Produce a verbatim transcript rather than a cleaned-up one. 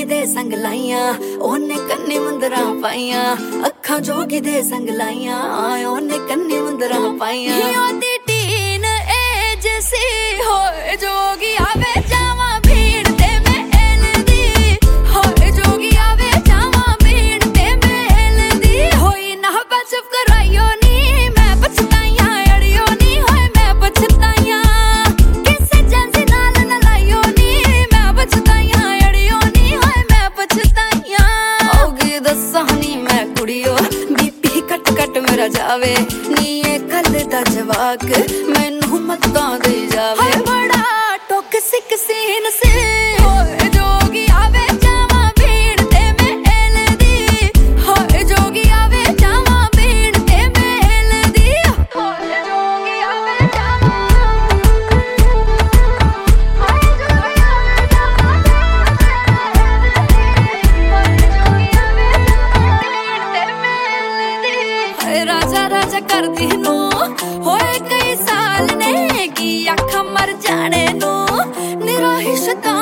जोगी दे संग लाइया ओने कन्नी मुंदरा पाइया अखा जोगी दे संग लाइया ओने कन्नी मुंदरा पाइया ओदी टीन एज सी होए जोगी आवे जावा भीड़ ते महल दी होए जोगी आवे जावा भीड़ ते महल दी होई ना बचप कराइयो नी मैं पछताइया अड़ियो नी होए मैं पछताइया किसे जंसी नाल न लाइयो नी मैं पछताइया अड़ियो नी होए मैं पछताइया होगी दसानी मैं कुड़ियो बीपी कट कट मेरा जावे नी ये कल दा जवाक मैनू मत्तां दे जावे बड़ा टॉक्सिक सीन से होए जोगी आवे जावा भीड़ ते महल दी होए जोगी आवे जावा भीड़ ते महल दी होए जोगी आवे जावा होए जोगी आवे जावा होए जोगी आवे जावा भीड़ ते महल दी होए राजा राजा कर दी नू होए कई साल ने की अख मर जाने नू निराही शैतान